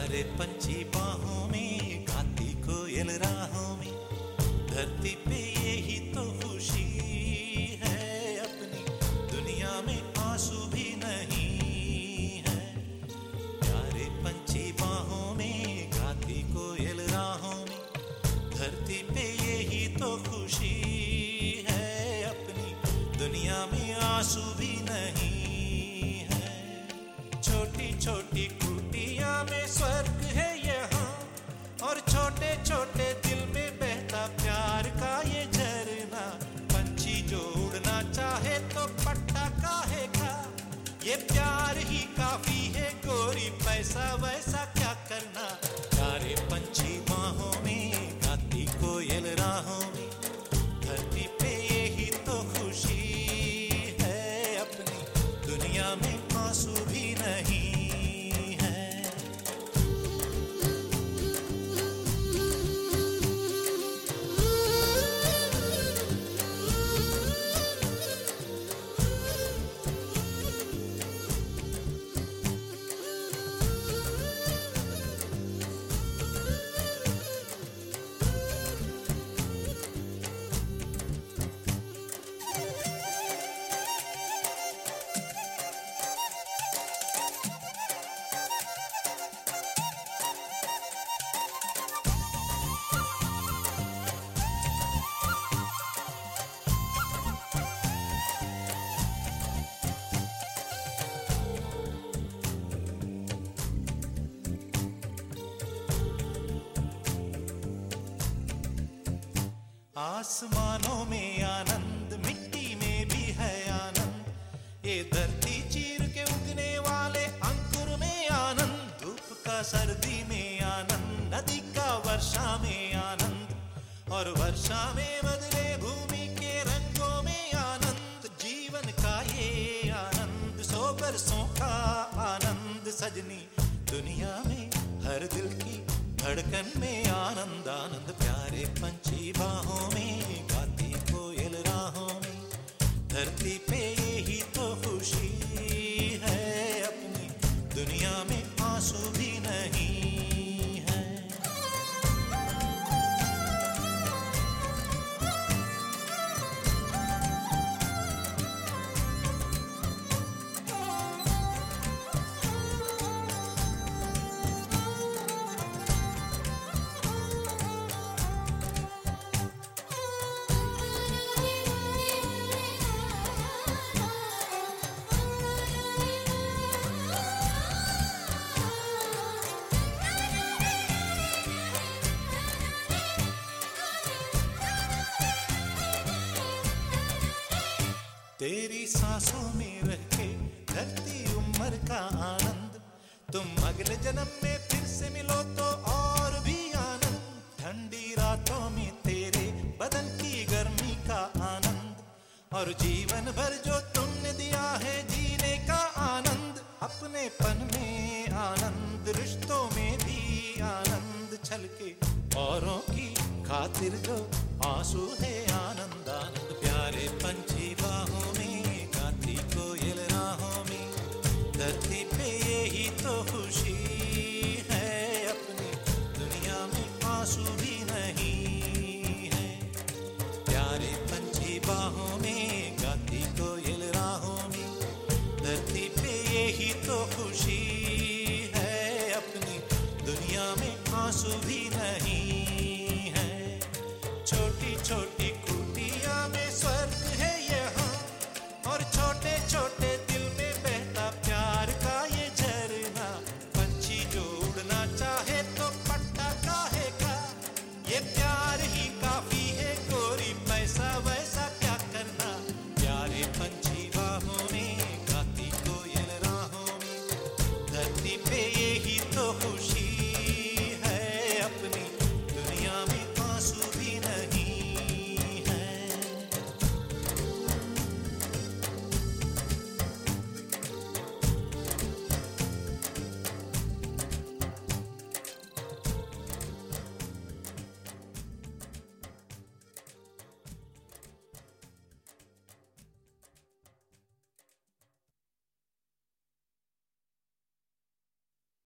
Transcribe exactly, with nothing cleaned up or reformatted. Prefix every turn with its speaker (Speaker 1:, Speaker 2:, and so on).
Speaker 1: प्यारे पंछी बाहों में, गाती कोयल राहों में, धरती पे यही तो खुशी है अपनी दुनिया में आंसू भी नहीं है। प्यारे पंछी बाहों में, गाती कोयल राहों में, धरती पे यही तो खुशी है अपनी दुनिया में आंसू भी नहीं है। छोटी छोटी कुटिया में स्वर्ग है यहाँ, और छोटे छोटे दिल में बहता प्यार का ये झरना। पंछी जो उड़ना चाहे तो पट्टा काहेगा, ये प्यार ही काफी है गोरी, पैसा वैसा क्या करना। प्यारे पंछी बाहों में, गाती कोयल राहों में, धरती पे यही तो खुशी है अपनी दुनिया में आंसू भी नहीं है। आसमानों में आनंद, मिट्टी में भी है आनंद, ये धरती चीर के उगने वाले अंकुर में आनंद। धूप का सर्दी में आनंद, नदी का वर्षा में आनंद, और वर्षा में बदले भूमि के रंगों में आनंद। जीवन का ये आनंद, सौ बरसों का आनंद सजनी, दुनिया में हर दिल की धड़कन में आनंद आनंद। प्यारे पंछी बाहों में, गाती कोयल राहों में, धरती पे यही तो खुशी है अपनी दुनिया में आंसू भी नहीं है। तेरी सांसों में रह के धरती उम्र का आनंद, तुम अगले जन्म में फिर से मिलो तो और भी आनंद। ठंडी रातों में तेरे बदन की गर्मी का आनंद, और जीवन भर जो तुमने दिया है जीने का आनंद। अपनेपन में आनंद, रिश्तों में भी आनंद, छलके औरों की खातिर जो आंसू है आनंद।